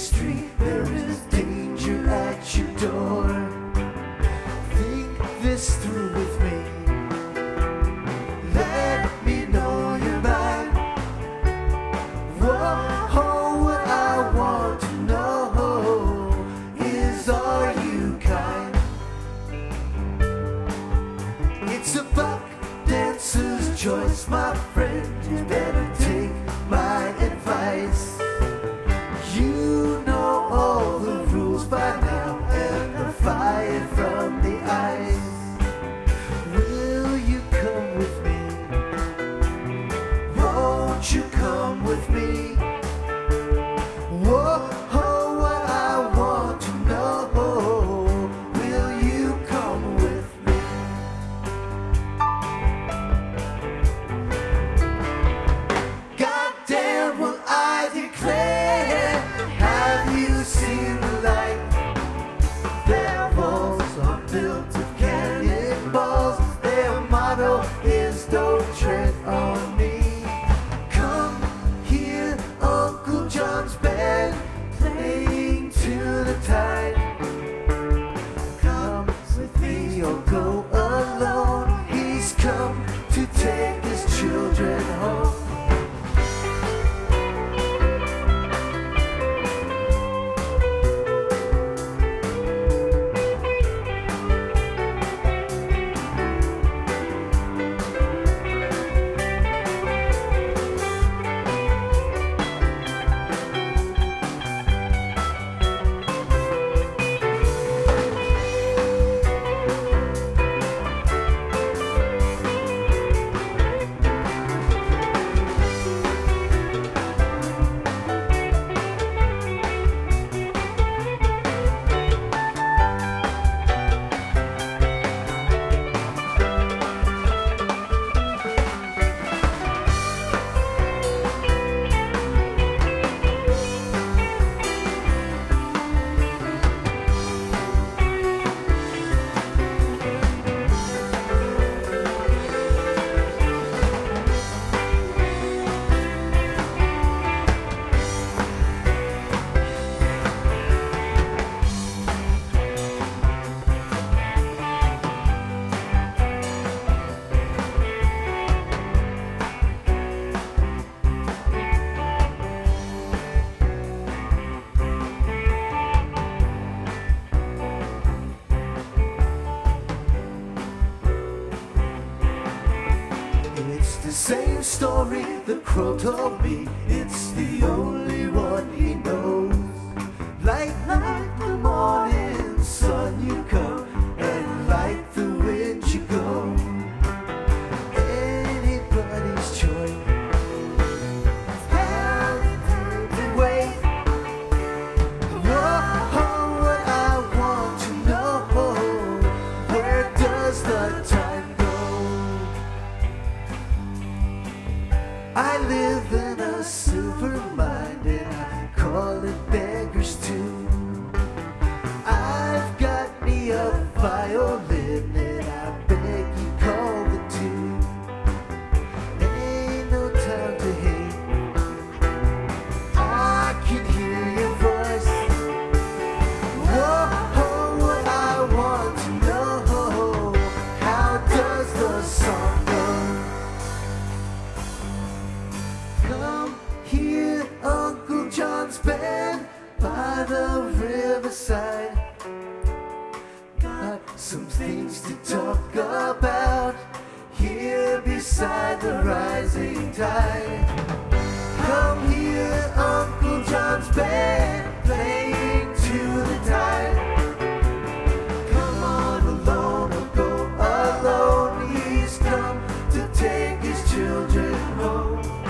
street, there is danger at your door. Think this through with me. Let me know you're mine. Whoa, what I want to know is, are you kind? It's a buck dancer's choice, my friend. You better take my advice. You know all the rules by now, and the fire from the ice. Will you come with me? Won't you come with me? Whoa, what I want to know, will you come with me? Goddamn, will I declare, have you seen the light? Their walls are built of cannonballs. Their motto is don't tread on me. Come hear Uncle John's band playing to the tide. Come with me or go alone. He's come to take his children home. It's the same story the crow told me. It's the only one he knows. Like the morning sun you come, and like the wind you go. Anybody's choice. How to wait. Whoa, what I want to know, where does the time go? I live in a silver mine, and I call it beggars too. I've got me a violin, and I beg you call the tune. Ain't no time to hate, I can hear your voice. Whoa, what I want to know, how does the song go? Come hear Uncle John's band by the riverside. Got some things to talk about here beside the rising tide. Come hear Uncle John's band playing to the tide. Come on alone or go alone. He's come to take his children home.